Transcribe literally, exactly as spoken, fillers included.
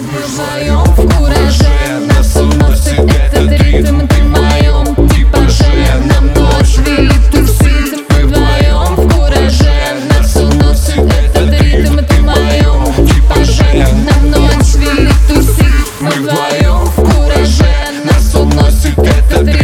Мы вдвоем в кураже, нас уносит этот ритм. Ты в моем типаже, нам ночь велит тусить. Мы вдвоем в кураже, нас уносит этот ритм. Ты в моем типаже, нам ночь велит тусить. Мы вдвоем в кураже, нас уносит этот ритм.